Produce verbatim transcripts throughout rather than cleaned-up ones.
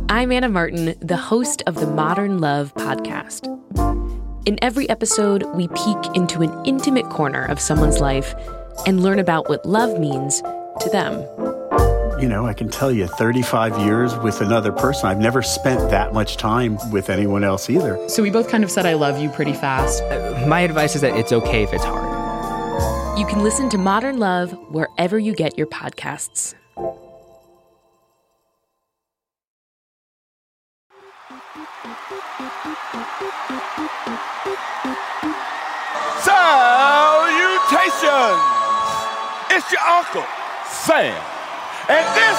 I'm Anna Martin, the host of the Modern Love podcast. In every episode, we peek into an intimate corner of someone's life and learn about what love means to them. You know, I can tell you thirty-five years with another person. I've never spent that much time with anyone else either. So we both kind of said I love you pretty fast. Uh, my advice is that it's okay if it's hard. You can listen to Modern Love wherever you get your podcasts. Salutations! It's your Uncle Sam. And this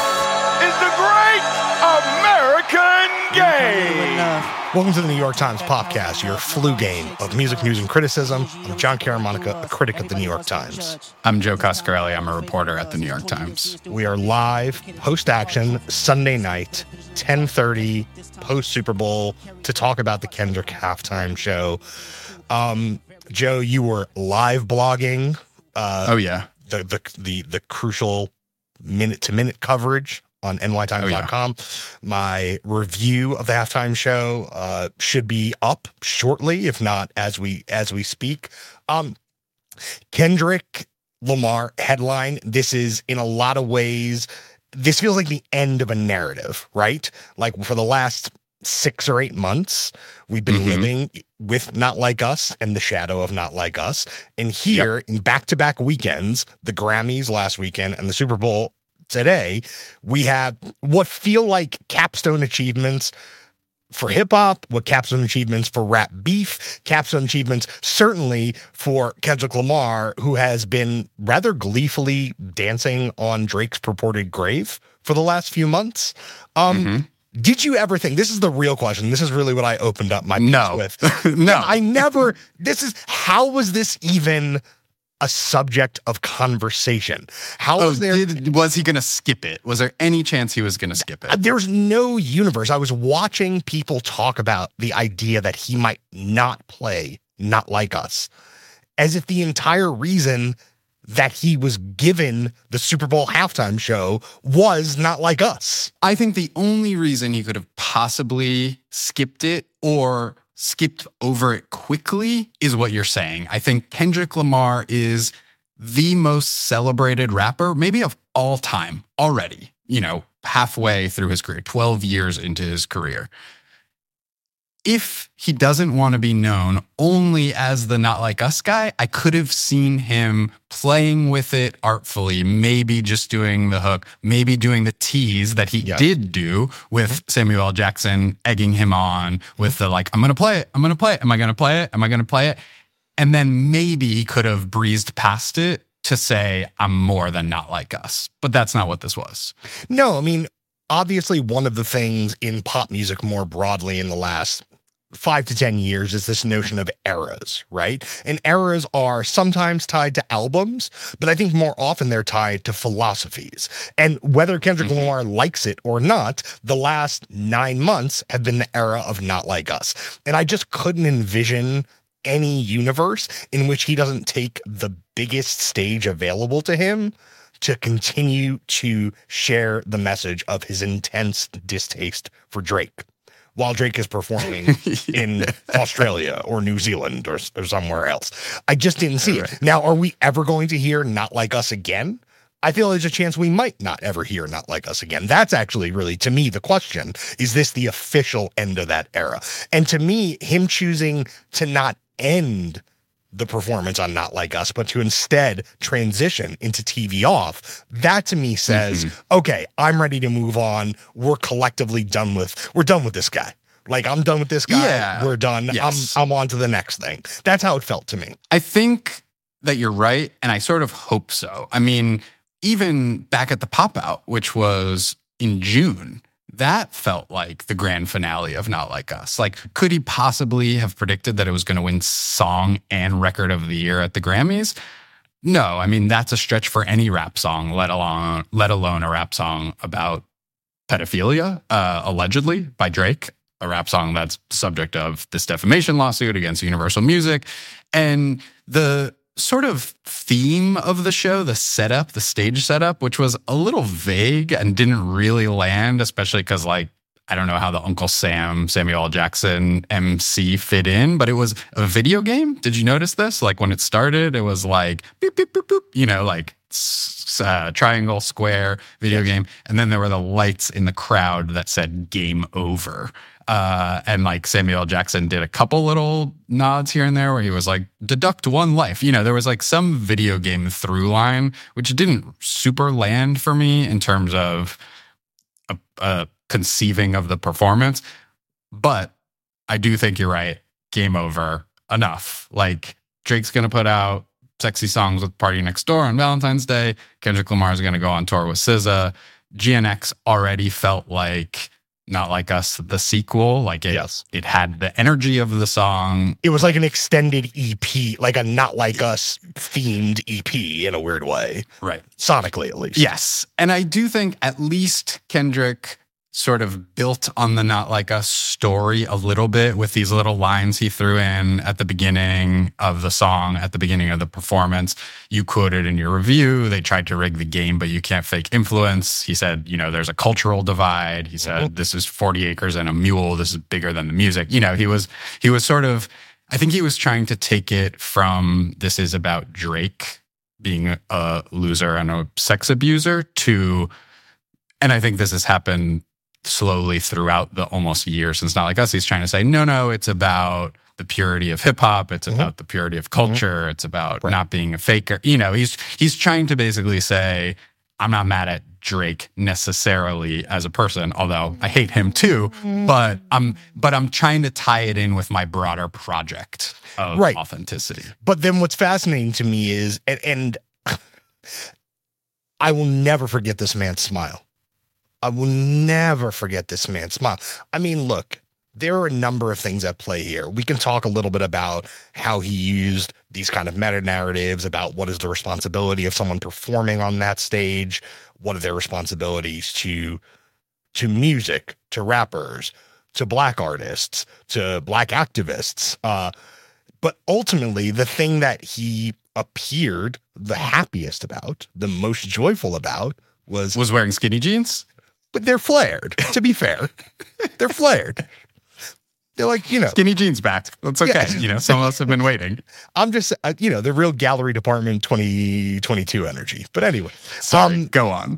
is the Great American Game. Welcome to the New York Times Podcast, your flu game of music news and criticism. I'm John Caramonica, a critic at the New York Times. I'm Joe Coscarelli. I'm a reporter at the New York Times. We are live, post-action, Sunday night, ten thirty, post-Super Bowl, to talk about the Kendrick halftime show. Um, Joe, you were live blogging. Uh, oh, yeah. The, the, the, the crucial minute-to-minute coverage on N Y Times dot com. Oh, yeah. My review of the halftime show uh, should be up shortly, if not as we as we speak. Um, Kendrick Lamar headline. This is in a lot of ways, this feels like the end of a narrative, right? Like for the last six or eight months, we've been mm-hmm. living with Not Like Us and the shadow of Not Like Us. And here yep. in back-to-back weekends, the Grammys last weekend and the Super Bowl today, we have what feel like capstone achievements for hip hop, what capstone achievements for rap beef, capstone achievements certainly for Kendrick Lamar, who has been rather gleefully dancing on Drake's purported grave for the last few months. Um, mm-hmm. Did you ever think, this is the real question, this is really what I opened up my piece no. with. No. I never, this is, how was this even a subject of conversation? How oh, was there? Did, was he going to skip it? Was there any chance he was going to skip it? There's no universe. I was watching people talk about the idea that he might not play Not Like Us, as if the entire reason that he was given the Super Bowl halftime show was Not Like Us. I think the only reason he could have possibly skipped it or skipped over it quickly is what you're saying. I think Kendrick Lamar is the most celebrated rapper, maybe of all time already, you know, halfway through his career, twelve years into his career. If he doesn't want to be known only as the Not Like Us guy, I could have seen him playing with it artfully, maybe just doing the hook, maybe doing the tease that he yes. did do with Samuel L. Jackson, egging him on with the like, I'm going to play it, I'm going to play it, am I going to play it, am I going to play it? And then maybe he could have breezed past it to say, I'm more than Not Like Us. But that's not what this was. No, I mean, obviously one of the things in pop music more broadly in the last five to ten years is this notion of eras, right? And eras are sometimes tied to albums, but I think more often they're tied to philosophies. And whether Kendrick mm-hmm. Lamar likes it or not, the last nine months have been the era of Not Like Us. And I just couldn't envision any universe in which he doesn't take the biggest stage available to him to continue to share the message of his intense distaste for Drake, while Drake is performing in Australia or New Zealand or, or somewhere else. I just didn't see it. Now, are we ever going to hear Not Like Us again? I feel there's a chance we might not ever hear Not Like Us again. That's actually really, to me, the question. Is this the official end of that era? And to me, him choosing to not end the performance on Not Like Us, but to instead transition into T V Off, that to me says, mm-hmm. okay, I'm ready to move on. We're collectively done with, we're done with this guy. Like, I'm done with this guy. Yeah. We're done. Yes. I'm, I'm on to the next thing. That's how it felt to me. I think that you're right, and I sort of hope so. I mean, even back at the Pop Out, which was in June, that felt like the grand finale of Not Like Us. Like, could he possibly have predicted that it was going to win Song and Record of the Year at the Grammys? No, I mean, that's a stretch for any rap song, let alone let alone a rap song about pedophilia, uh, allegedly, by Drake, a rap song that's subject of this defamation lawsuit against Universal Music. And the sort of theme of the show, the setup, the stage setup, which was a little vague and didn't really land, especially because, like, I don't know how the Uncle Sam, Samuel L. Jackson M C fit in, but it was a video game. Did you notice this? Like when it started, it was like, beep, beep, beep, beep, you know, like uh, triangle, square, video yes. game. And then there were the lights in the crowd that said game over. Uh, and like Samuel L. Jackson did a couple little nods here and there where he was like, deduct one life. You know, there was like some video game through line, which didn't super land for me in terms of a, a conceiving of the performance. But I do think you're right. Game over. Enough. Like Drake's going to put out sexy songs with Party Next Door on Valentine's Day. Kendrick Lamar is going to go on tour with S Z A. G N X already felt like Not Like Us, the sequel. Like it, yes. it had the energy of the song. It was like an extended E P, like a Not Like Us themed E P in a weird way. Right. Sonically, at least. Yes. And I do think at least Kendrick sort of built on the Not Like Us story a little bit with these little lines he threw in at the beginning of the song, at the beginning of the performance. You quoted in your review, they tried to rig the game, but you can't fake influence. He said, you know, there's a cultural divide. He said, mm-hmm. this is forty acres and a mule. This is bigger than the music. You know, he was, he was sort of, I think he was trying to take it from this is about Drake being a loser and a sex abuser to, and I think this has happened slowly throughout the almost year since Not Like Us. He's trying to say, no, no, it's about the purity of hip hop. It's mm-hmm. about the purity of culture. Mm-hmm. It's about right. not being a faker. You know, he's he's trying to basically say, I'm not mad at Drake necessarily as a person, although I hate him too, but I'm but I'm trying to tie it in with my broader project of right. authenticity. But then what's fascinating to me is, and, and I will never forget this man's smile. I will never forget this man's smile. I mean, look, there are a number of things at play here. We can talk a little bit about how he used these kind of meta narratives about what is the responsibility of someone performing on that stage, what are their responsibilities to, to music, to rappers, to Black artists, to Black activists. Uh, but ultimately, the thing that he appeared the happiest about, the most joyful about, was... Was wearing skinny jeans? But they're flared, to be fair. They're flared. They're like, you know. Skinny jeans back. That's okay. Yeah. You know, some of us have been waiting. I'm just, uh, you know, the real gallery department twenty twenty-two energy. But anyway. Sorry, um, go on.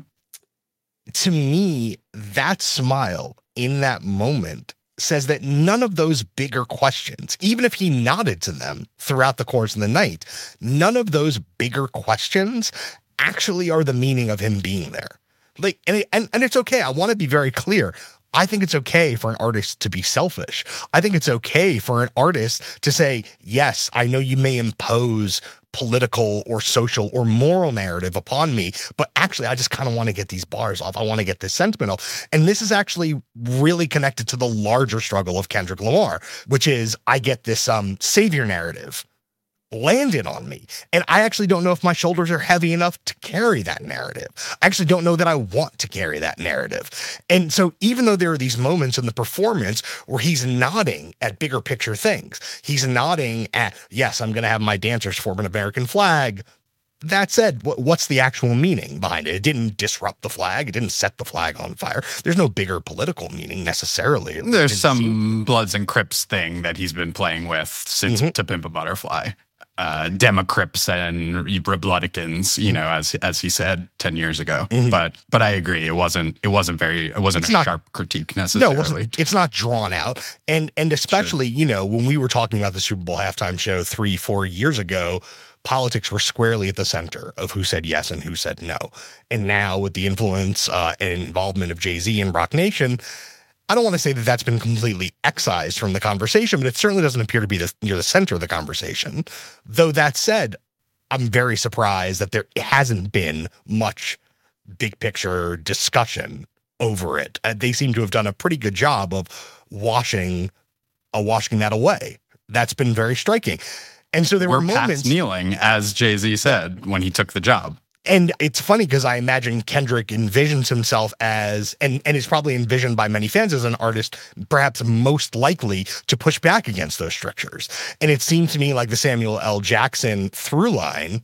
To me, that smile in that moment says that none of those bigger questions, even if he nodded to them throughout the course of the night, none of those bigger questions actually are the meaning of him being there. Like, and, it, and and it's okay. I want to be very clear. I think it's okay for an artist to be selfish. I think it's okay for an artist to say, yes, I know you may impose political or social or moral narrative upon me, but actually I just kind of want to get these bars off. I want to get this sentiment off. And this is actually really connected to the larger struggle of Kendrick Lamar, which is I get this um savior narrative landed on me. And I actually don't know if my shoulders are heavy enough to carry that narrative. I actually don't know that I want to carry that narrative. And so even though there are these moments in the performance where he's nodding at bigger picture things, he's nodding at, yes, I'm going to have my dancers form an American flag. That said, what's the actual meaning behind it? It didn't disrupt the flag. It didn't set the flag on fire. There's no bigger political mening necessarily. There's some seem- Bloods and Crips thing that he's been playing with since mm-hmm. To Pimp a Butterfly. Uh, Democrips and Republicans, you know, as as he said ten years ago. Mm-hmm. But but I agree, it wasn't it wasn't very it wasn't it's a not, sharp critique necessarily. No, it wasn't, it's not drawn out, and and especially sure. you know when we were talking about the Super Bowl halftime show three four years ago, politics were squarely at the center of who said yes and who said no, and now with the influence uh, and involvement of Jay-Z and Roc Nation, I don't want to say that that's been completely excised from the conversation, but it certainly doesn't appear to be the, near the center of the conversation. Though that said, I'm very surprised that there hasn't been much big picture discussion over it. Uh, they seem to have done a pretty good job of washing, uh, washing that away. That's been very striking. And so there We're were moments past kneeling, as Jay-Z said when he took the job. And it's funny because I imagine Kendrick envisions himself as, and, and is probably envisioned by many fans as an artist, perhaps most likely to push back against those strictures. And it seemed to me like the Samuel L. Jackson through line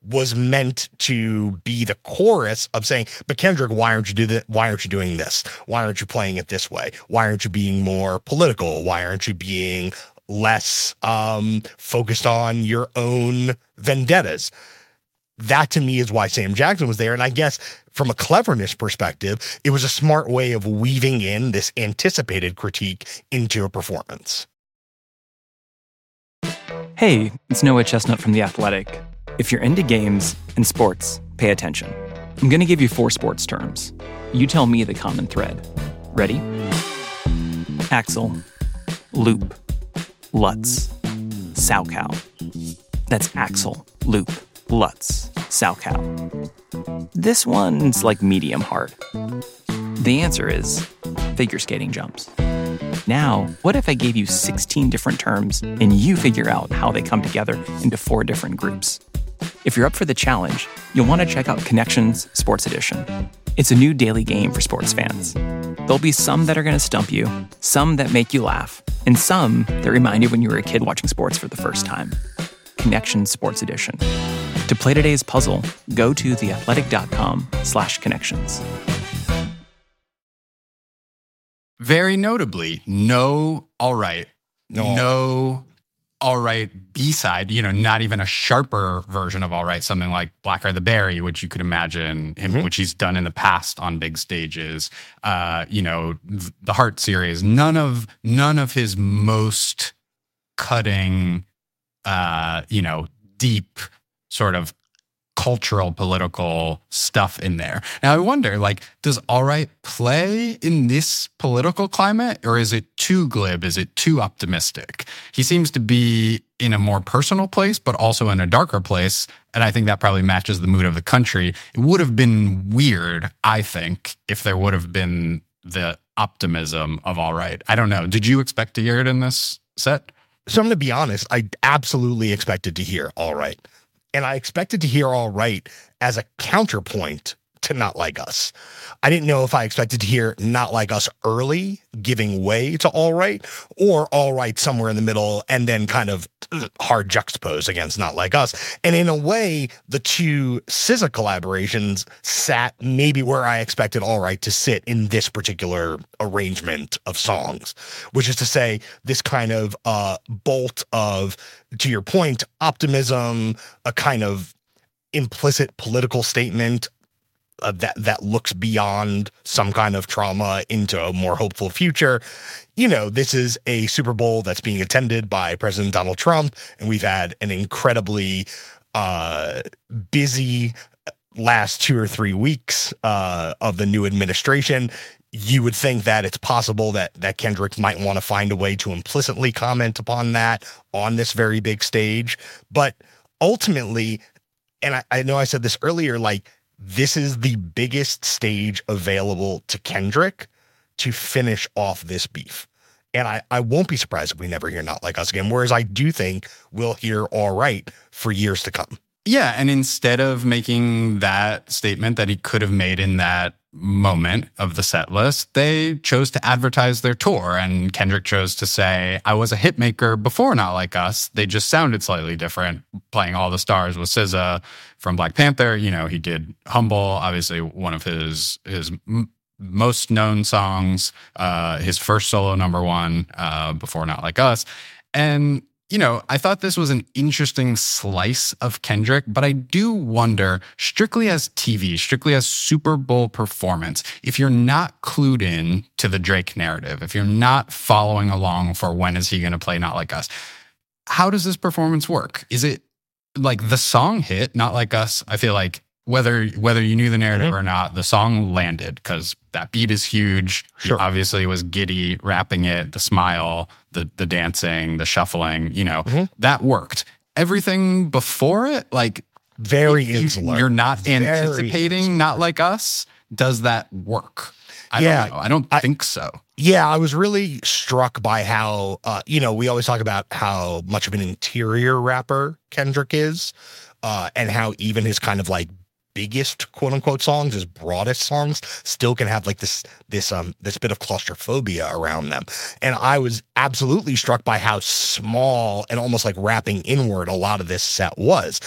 was meant to be the chorus of saying, but Kendrick, why aren't you do that? Why aren't you doing this? Why aren't you playing it this way? Why aren't you being more political? Why aren't you being less um, focused on your own vendettas? That to me is why Sam Jackson was there. And I guess from a cleverness perspective, it was a smart way of weaving in this anticipated critique into a performance. Hey, it's Noah Chestnut from The Athletic. If you're into games and sports, pay attention. I'm going to give you four sports terms. You tell me the common thread. Ready? Axel, loop, Lutz, Salchow. That's Axel, loop, Lutz, Salchow. This one's like medium hard. The answer is figure skating jumps. Now, what if I gave you sixteen different terms and you figure out how they come together into four different groups? If you're up for the challenge, you'll want to check out Connections Sports Edition. It's a new daily game for sports fans. There'll be some that are going to stump you, some that make you laugh, and some that remind you when you were a kid watching sports for the first time. Connections Sports Edition. To play today's puzzle, go to theathletic.com slash connections. Very notably, no All Right, No. no All Right B-side, you know, not even a sharper version of All Right, something like Black Are the Berry, which you could imagine him, Mm-hmm. which he's done in the past on big stages. Uh, you know, th- the Heart series, none of none of his most cutting, uh, you know, deep sort of cultural, political stuff in there. Now I wonder, like, does All Right play in this political climate, or is it too glib? Is it too optimistic? He seems to be in a more personal place, but also in a darker place. And I think that probably matches the mood of the country. It would have been weird, I think, if there would have been the optimism of All Right. I don't know. Did you expect to hear it in this set? So I'm going to be honest, I absolutely expected to hear All Right. And I expected to hear All Right as a counterpoint to Not Like Us. I didn't know if I expected to hear Not Like Us early, giving way to All Right, or All Right somewhere in the middle and then kind of hard juxtaposed against Not Like Us. And in a way, the two S Z A collaborations sat maybe where I expected All Right to sit in this particular arrangement of songs, which is to say this kind of uh, bolt of, to your point, optimism, a kind of implicit political statement uh, that that looks beyond some kind of trauma into a more hopeful future. You know, this is a Super Bowl that's being attended by President Donald Trump, and we've had an incredibly uh, busy last two or three weeks uh, of the new administration. You would think that it's possible that that Kendrick might want to find a way to implicitly comment upon that on this very big stage. But ultimately, and I, I know I said this earlier, like, this is the biggest stage available to Kendrick to finish off this beef. And I, I won't be surprised if we never hear Not Like Us again, whereas I do think we'll hear All Right for years to come. Yeah, and instead of making that statement that he could have made in that moment of the set list, they chose to advertise their tour, and Kendrick chose to say, I was a hit maker before Not Like Us. They just sounded slightly different. Playing All the Stars with S Z A from Black Panther. You know, he did Humble, obviously one of his his m- most known songs, uh, his first solo number one uh, before Not Like Us. And you know, I thought this was an interesting slice of Kendrick, but I do wonder, strictly as T V, strictly as Super Bowl performance, if you're not clued in to the Drake narrative, if you're not following along for when is he going to play Not Like Us, how does this performance work? Is it like the song hit, Not Like Us? I feel like whether whether you knew the narrative mm-hmm. or not, the song landed because that beat is huge. Sure. He obviously was giddy, rapping it, the smile, the the dancing, the shuffling, you know, mm-hmm. that worked. Everything before it, like very you, insular. You're not very anticipating insular. Not Like Us. Does that work? I yeah, don't know. I don't I, think so. Yeah, I was really struck by how, uh, you know, we always talk about how much of an interior rapper Kendrick is, uh, and how even his kind of like biggest quote unquote songs, his broadest songs, still can have like this this um this bit of claustrophobia around them. And I was absolutely struck by how small and almost like rapping inward a lot of this set was.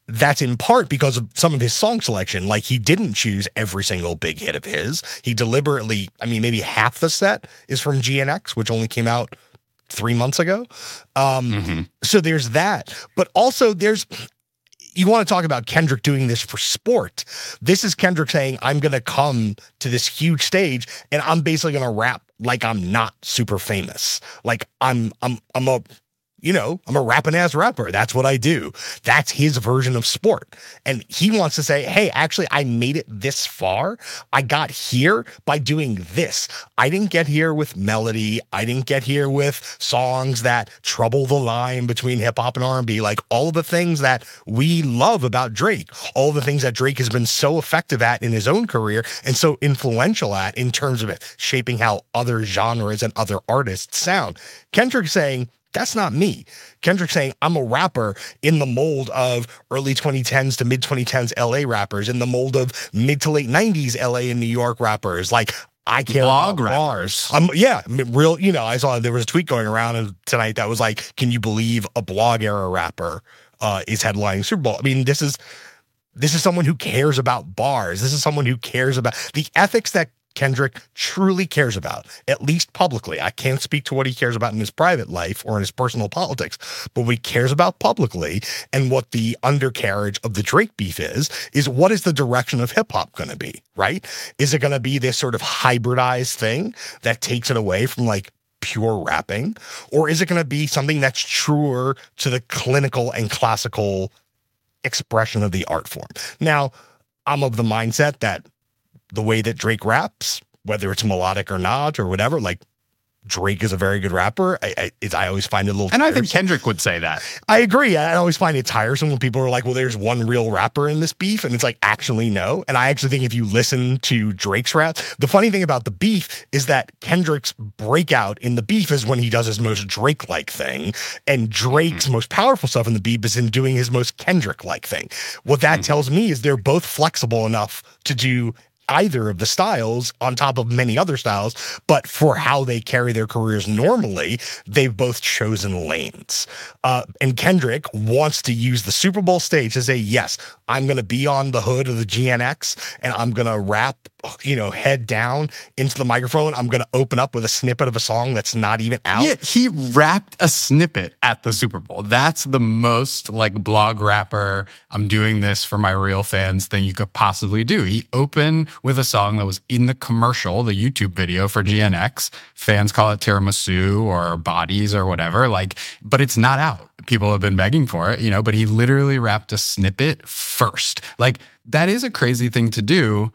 that's in part because of some of his song selection. Like, he didn't choose every single big hit of his. He deliberately, I mean, maybe half the set is from G N X, which only came out three months ago. Um, mm-hmm. So there's that. But also there's, you want to talk about Kendrick doing this for sport. This is Kendrick saying, I'm going to come to this huge stage and I'm basically going to rap like I'm not super famous. Like I'm, I'm, I'm a, you know, I'm a rapping ass rapper. That's what I do. That's his version of sport. And he wants to say, hey, actually, I made it this far. I got here by doing this. I didn't get here with melody. I didn't get here with songs that trouble the line between hip hop and R and B. Like all of the things that we love about Drake, all the things that Drake has been so effective at in his own career and so influential at in terms of it shaping how other genres and other artists sound. Kendrick saying, that's not me. Kendrick saying, I'm a rapper in the mold of early twenty tens to mid twenty tens L A rappers, in the mold of mid to late nineties L A and New York rappers. Like, I care blog about bars. Um, yeah, real, you know, I saw there was a tweet going around tonight that was like, can you believe a blog era rapper uh, is headlining Super Bowl? I mean, this is, this is someone who cares about bars. This is someone who cares about the ethics that Kendrick truly cares about, at least publicly. I can't speak to what he cares about in his private life or in his personal politics, but what he cares about publicly and what the undercarriage of the Drake beef is, is what is the direction of hip hop going to be, right? Is it going to be this sort of hybridized thing that takes it away from like pure rapping? Or is it going to be something that's truer to the clinical and classical expression of the art form? Now, I'm of the mindset that the way that Drake raps, whether it's melodic or not or whatever, like Drake is a very good rapper. I I, it, I always find it a little And tiresome. I think Kendrick would say that. I agree. I always find it tiresome when people are like, well, there's one real rapper in this beef. And it's like, actually, no. And I actually think if you listen to Drake's rap, the funny thing about the beef is that Kendrick's breakout in the beef is when he does his most Drake-like thing. And Drake's mm-hmm. most powerful stuff in the beef is in doing his most Kendrick-like thing. What that mm-hmm. tells me is they're both flexible enough to do either of the styles on top of many other styles, but for how they carry their careers normally, they've both chosen lanes. Uh, and Kendrick wants to use the Super Bowl stage to say, yes, I'm going to be on the hood of the G N X and I'm going to rap, you know, head down into the microphone. I'm going to open up with a snippet of a song that's not even out. Yeah, he rapped a snippet at the Super Bowl. That's the most like blog rapper, I'm doing this for my real fans thing you could possibly do. He opened with a song that was in the commercial, the YouTube video for G N X. Fans call it Tiramisu or Bodies or whatever, like, but it's not out. People have been begging for it, you know, but he literally rapped a snippet first. Like, that is a crazy thing to do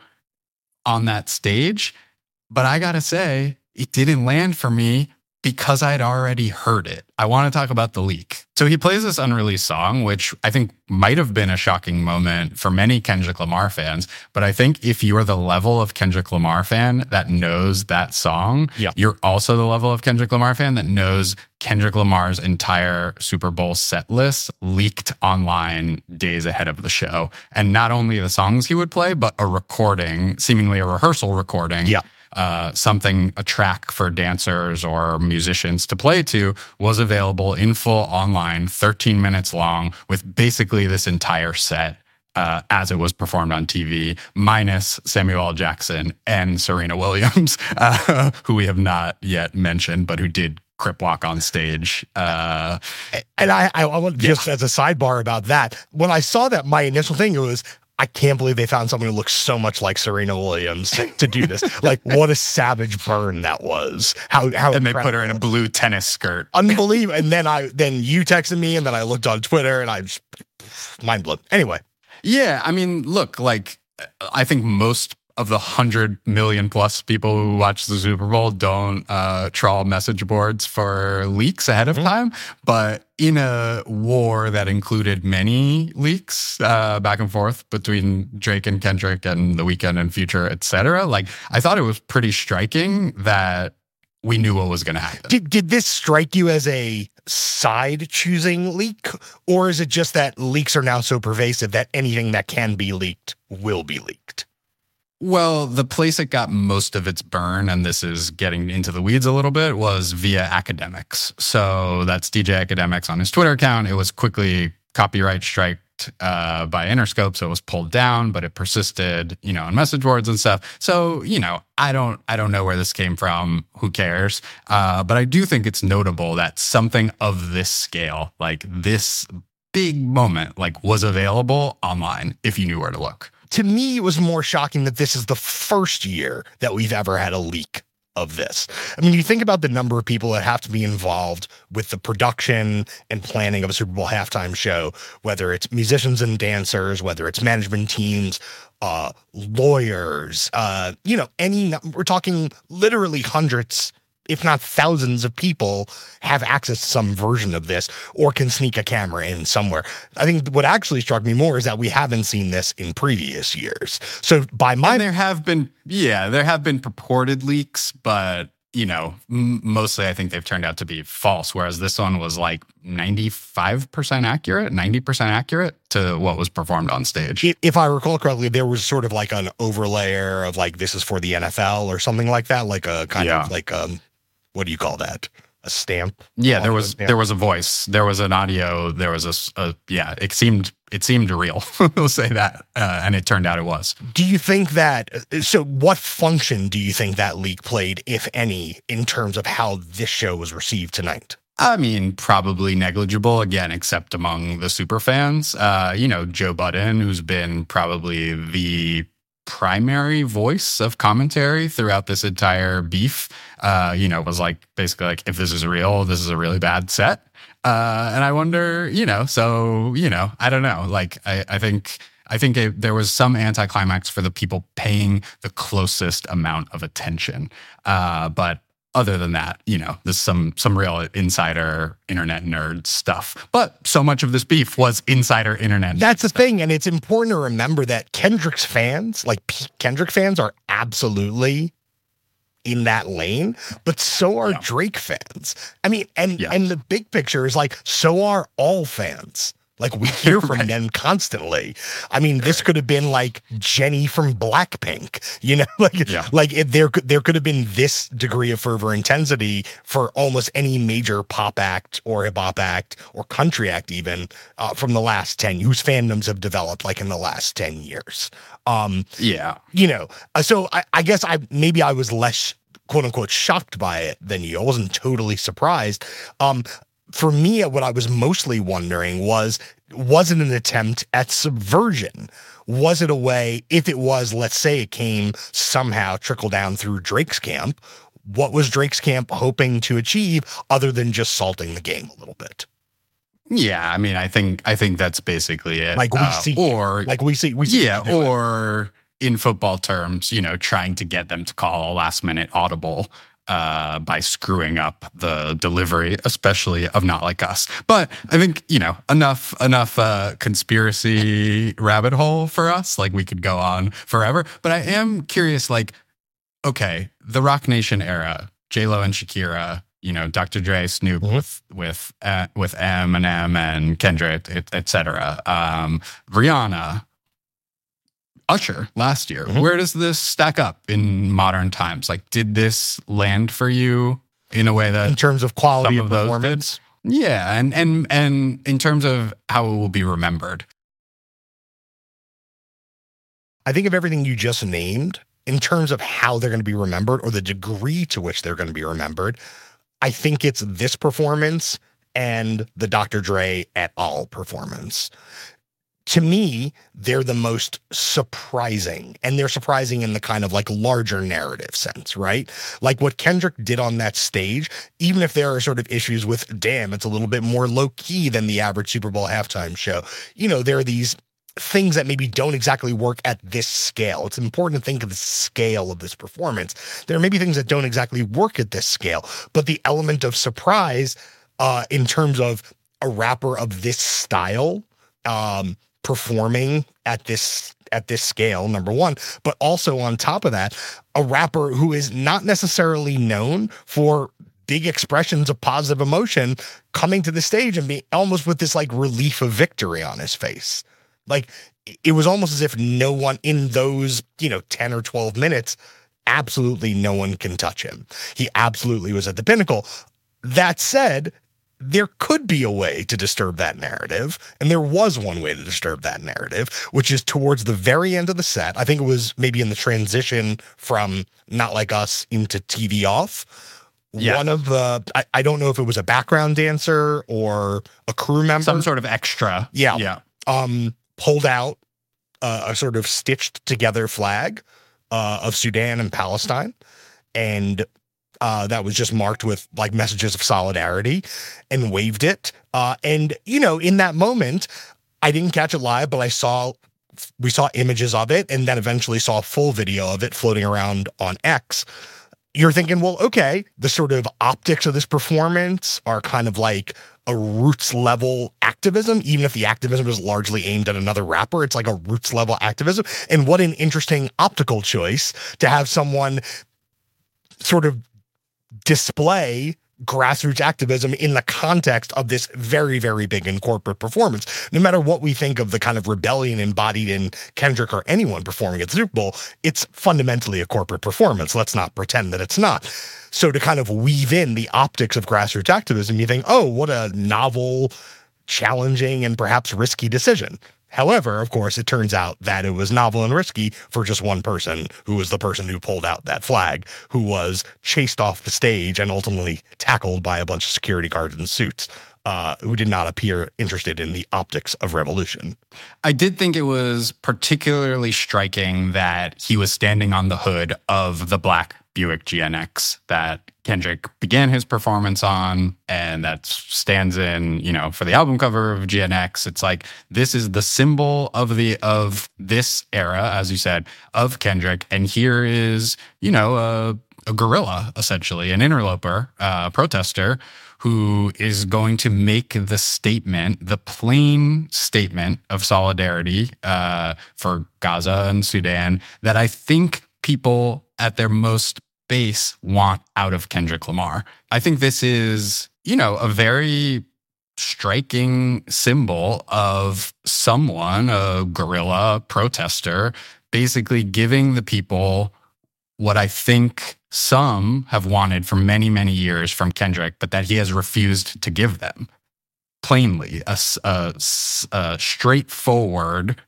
on that stage. But I gotta say, it didn't land for me because I'd already heard it. I want to talk about the leak. So he plays this unreleased song, which I think might have been a shocking moment for many Kendrick Lamar fans. But I think if you are the level of Kendrick Lamar fan that knows that song, yeah. you're also the level of Kendrick Lamar fan that knows Kendrick Lamar's entire Super Bowl set list leaked online days ahead of the show. And not only the songs he would play, but a recording, seemingly a rehearsal recording. Yeah. Uh, something, a track for dancers or musicians to play to was available in full online, thirteen minutes long, with basically this entire set uh, as it was performed on T V, minus Samuel L. Jackson and Serena Williams, uh, who we have not yet mentioned, but who did crip walk on stage. Uh, and I, I, I want just yeah. as a sidebar about that, when I saw that, my initial thing was, I can't believe they found someone who looks so much like Serena Williams to do this. Like, what a savage burn that was. How how and they put her in a blue tennis skirt. Unbelievable. And then I then you texted me, and then I looked on Twitter, and I just mind blown. Anyway, yeah, I mean, look, like I think most of the hundred million plus people who watch the Super Bowl don't uh, trawl message boards for leaks ahead of mm-hmm. time. But in a war that included many leaks uh, back and forth between Drake and Kendrick and The Weeknd and Future, et cetera, like I thought it was pretty striking that we knew what was going to happen. Did, did this strike you as a side choosing leak, or is it just that leaks are now so pervasive that anything that can be leaked will be leaked? Well, the place it got most of its burn, and this is getting into the weeds a little bit, was via Academics. So that's D J Academics on his Twitter account. It was quickly copyright strike checked uh, by Interscope, so it was pulled down, but it persisted, you know, on message boards and stuff. So, you know, I don't, I don't know where this came from. Who cares? Uh, but I do think it's notable that something of this scale, like this big moment, like was available online if you knew where to look. To me, it was more shocking that this is the first year that we've ever had a leak of this. I mean, you think about the number of people that have to be involved with the production and planning of a Super Bowl halftime show, whether it's musicians and dancers, whether it's management teams, uh, lawyers, uh, you know, any, we're talking literally hundreds, if not thousands of people have access to some version of this or can sneak a camera in somewhere. I think what actually struck me more is that we haven't seen this in previous years. So by my... And there have been, yeah, there have been purported leaks, but, you know, m- mostly I think they've turned out to be false, whereas this one was like ninety-five percent accurate, ninety percent accurate to what was performed on stage. If I recall correctly, there was sort of like an overlayer of like, this is for the N F L or something like that, like a kind yeah. of like, um, what do you call that? A stamp? Yeah, there was stamp. there was a voice, there was an audio, there was a, a yeah. It seemed it seemed real. We'll say that, uh, and it turned out it was. Do you think that? So, what function do you think that leak played, if any, in terms of how this show was received tonight? I mean, probably negligible, again, except among the super fans. Uh, you know, Joe Budden, who's been probably the primary voice of commentary throughout this entire beef, uh, you know, was like basically like, if this is real, this is a really bad set. Uh, and I wonder, you know, so, you know, I don't know. Like, I, I think, I think it, there was some anticlimax for the people paying the closest amount of attention. Uh, but other than that, you know, there's some some real insider internet nerd stuff. But so much of this beef was insider internet. That's the thing. And it's important to remember that Kendrick's fans, like Kendrick fans, are absolutely in that lane, but so are yeah. Drake fans. I mean, and, yeah. and the big picture is like, so are all fans. Like, we hear from right. them constantly. I mean, this could have been like Jenny from Blackpink, you know, like, yeah. like if there could, there could have been this degree of fervor intensity for almost any major pop act or hip hop act or country act, even uh, from the last ten, whose fandoms have developed like in the last ten years. Um, yeah. You know, uh, so I, I guess I, maybe I was less quote unquote shocked by it than you. I wasn't totally surprised. Um, For me, what I was mostly wondering was, was it an attempt at subversion? Was it a way, if it was, let's say it came somehow trickle down through Drake's camp, what was Drake's camp hoping to achieve other than just salting the game a little bit? Yeah, I mean, I think I think that's basically it. Like we uh, see, or like we see, we see yeah, or in football terms, you know, trying to get them to call a last minute audible. Uh, by screwing up the delivery, especially of Not Like Us. But I think, you know, enough enough uh, conspiracy rabbit hole for us. Like, we could go on forever. But I am curious, like, okay, the Rock Nation era, J-Lo and Shakira, you know, Doctor Dre, Snoop mm-hmm. with with uh, with Eminem and Kendrick, et, et cetera. Um, Rihanna, Usher last year. Mm-hmm. Where does this stack up in modern times? Like, did this land for you in a way that, in terms of quality of, of performance? Yeah, and and and in terms of how it will be remembered. I think of everything you just named in terms of how they're going to be remembered or the degree to which they're going to be remembered. I think it's this performance and the Doctor Dre et al. Performance. To me, they're the most surprising, and they're surprising in the kind of like larger narrative sense, right? Like what Kendrick did on that stage, even if there are sort of issues with, damn, it's a little bit more low key than the average Super Bowl halftime show. You know, there are these things that maybe don't exactly work at this scale. It's important to think of the scale of this performance. There are maybe things that don't exactly work at this scale, but the element of surprise uh, in terms of a rapper of this style, um, performing at this at this scale, number one, but also on top of that, a rapper who is not necessarily known for big expressions of positive emotion coming to the stage and be almost with this like relief of victory on his face. Like, it was almost as if no one in those, you know, ten or twelve minutes, absolutely no one can touch him. He absolutely was at the pinnacle. That said, there could be a way to disturb that narrative. And there was one way to disturb that narrative, which is towards the very end of the set. I think it was maybe in the transition from Not Like Us into T V Off. Yeah. One of the, I, I don't know if it was a background dancer or a crew member. Some sort of extra. Yeah. Yeah. Um, pulled out uh, a sort of stitched together flag uh, of Sudan and Palestine. And Uh, that was just marked with like messages of solidarity, and waved it. Uh, and, you know, in that moment, I didn't catch it live, but I saw, we saw images of it, and then eventually saw a full video of it floating around on X. You're thinking, well, okay, the sort of optics of this performance are kind of like a roots level activism, even if the activism is largely aimed at another rapper. It's like a roots level activism. And what an interesting optical choice to have someone sort of display grassroots activism in the context of this very, very big and corporate performance. No matter what we think of the kind of rebellion embodied in Kendrick or anyone performing at the Super Bowl, it's fundamentally a corporate performance. Let's not pretend that it's not. So to kind of weave in the optics of grassroots activism, you think, oh, what a novel, challenging, and perhaps risky decision. However, of course, it turns out that it was novel and risky for just one person, who was the person who pulled out that flag, who was chased off the stage and ultimately tackled by a bunch of security guards in suits, uh, who did not appear interested in the optics of revolution. I did think it was particularly striking that he was standing on the hood of the black Buick G N X that Kendrick began his performance on, and that stands in, you know, for the album cover of G N X. It's like, this is the symbol of the of this era, as you said, of Kendrick. And here is, you know, a, a guerrilla, essentially, an interloper, uh, a protester, who is going to make the statement, the plain statement of solidarity uh, for Gaza and Sudan that I think people at their most base want out of Kendrick Lamar. I think this is, you know, a very striking symbol of someone, a guerrilla protester, basically giving the people what I think some have wanted for many, many years from Kendrick, but that he has refused to give them. Plainly, a, a, a straightforward,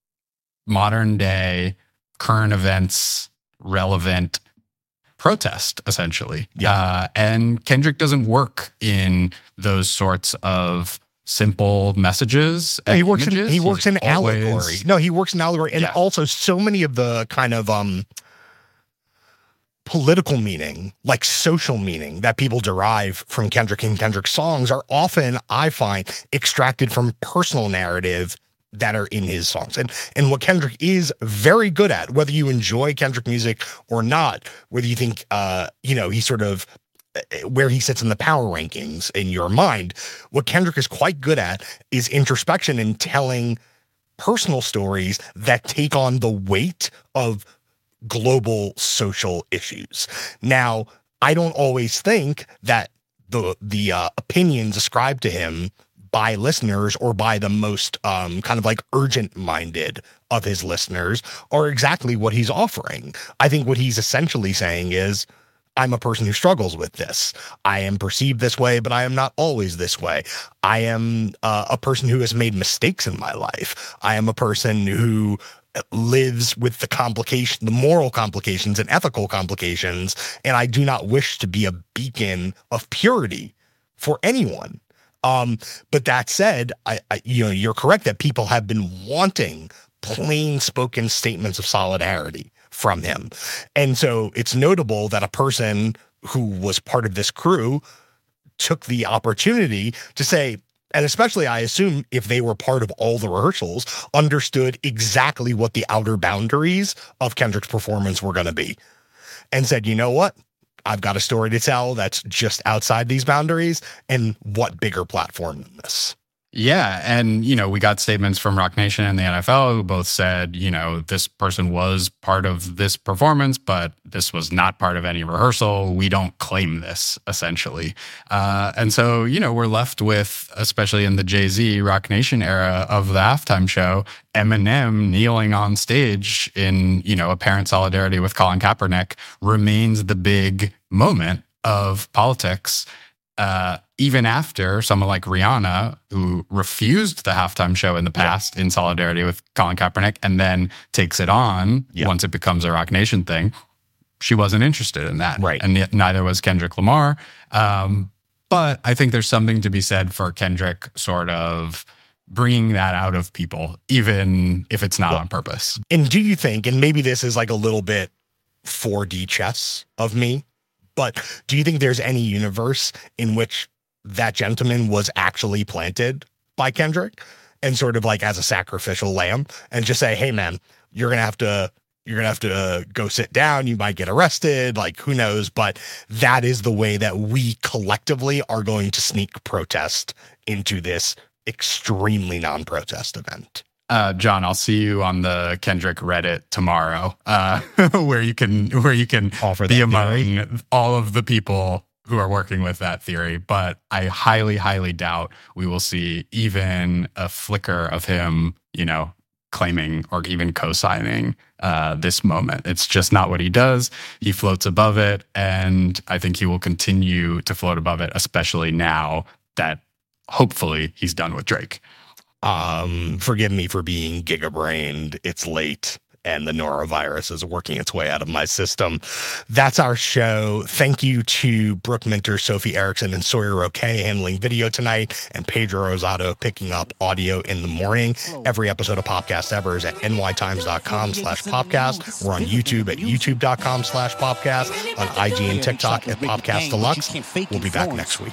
modern day, current events, relevant protest, essentially. Yeah. Uh, and Kendrick doesn't work in those sorts of simple messages. No, he works in, he He's works in always, allegory. No, he works in allegory. And yeah. also so many of the kind of um, political meaning, like social meaning that people derive from Kendrick and Kendrick's songs are often, I find, extracted from personal narrative that are in his songs. And and what Kendrick is very good at, whether you enjoy Kendrick music or not, whether you think, uh, you know, he sort of, where he sits in the power rankings in your mind, what Kendrick is quite good at is introspection and telling personal stories that take on the weight of global social issues. Now, I don't always think that the, the uh, opinions ascribed to him by listeners or by the most um, kind of like urgent minded of his listeners are exactly what he's offering. I think what he's essentially saying is, I'm a person who struggles with this. I am perceived this way, but I am not always this way. I am uh, a person who has made mistakes in my life. I am a person who lives with the complication, the moral complications and ethical complications, and I do not wish to be a beacon of purity for anyone. Um, but that said, I, I, you know, you're correct that people have been wanting plain spoken statements of solidarity from him. And so it's notable that a person who was part of this crew took the opportunity to say, and especially I assume if they were part of all the rehearsals, understood exactly what the outer boundaries of Kendrick's performance were going to be, and said, you know what? I've got a story to tell that's just outside these boundaries, and what bigger platform than this? Yeah. And, you know, we got statements from Roc Nation and the N F L who both said, you know, this person was part of this performance, but this was not part of any rehearsal. We don't claim this, essentially. Uh, and so, you know, we're left with, especially in the Jay-Z Roc Nation era of the halftime show, Eminem kneeling on stage in, you know, apparent solidarity with Colin Kaepernick remains the big moment of politics. uh, even after someone like Rihanna, who refused the halftime show in the past yeah. in solidarity with Colin Kaepernick, and then takes it on yeah. once it becomes a Rock Nation thing, she wasn't interested in that. Right. And yet neither was Kendrick Lamar. Um, but I think there's something to be said for Kendrick sort of bringing that out of people, even if it's not well, on purpose. And do you think, and maybe this is like a little bit four D chess of me, but do you think there's any universe in which that gentleman was actually planted by Kendrick and sort of like as a sacrificial lamb and just say, hey, man, you're going to have to you're going to have to uh, go sit down. You might get arrested. Like, who knows? But that is the way that we collectively are going to sneak protest into this extremely non-protest event. Uh, John, I'll see you on the Kendrick Reddit tomorrow, uh, where you can where you can offer be that among theory. all of the people who are working with that theory. But I highly, highly doubt we will see even a flicker of him, you know, claiming or even co-signing uh, this moment. It's just not what he does. He floats above it, and I think he will continue to float above it, especially now that hopefully he's done with Drake. Um, forgive me for being giga-brained. It's late, and the norovirus is working its way out of my system. That's our show. Thank you to Brooke Minter, Sophie Erickson, and Sawyer O'Kay handling video tonight, and Pedro Rosado picking up audio in the morning. Every episode of Popcast Ever is at nytimes.com slash popcast. We're on YouTube at youtube.com slash popcast, on I G and TikTok at Popcast Deluxe. We'll be back next week.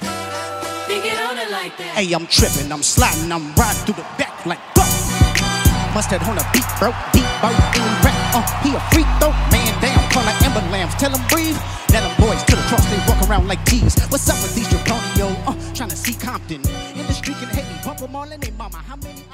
Hey, I'm tripping, I'm sliding, I'm riding through the back like go. Must have on a beat, bro, deep boat in rap. Uh, he a freak though, man down, call like Ember Lambs. Tell him breathe, let them boys to the cross, they walk around like G's. What's up with these Draconio? Uh, trying to see Compton in the street and hate me, bump them all in their mama. How many?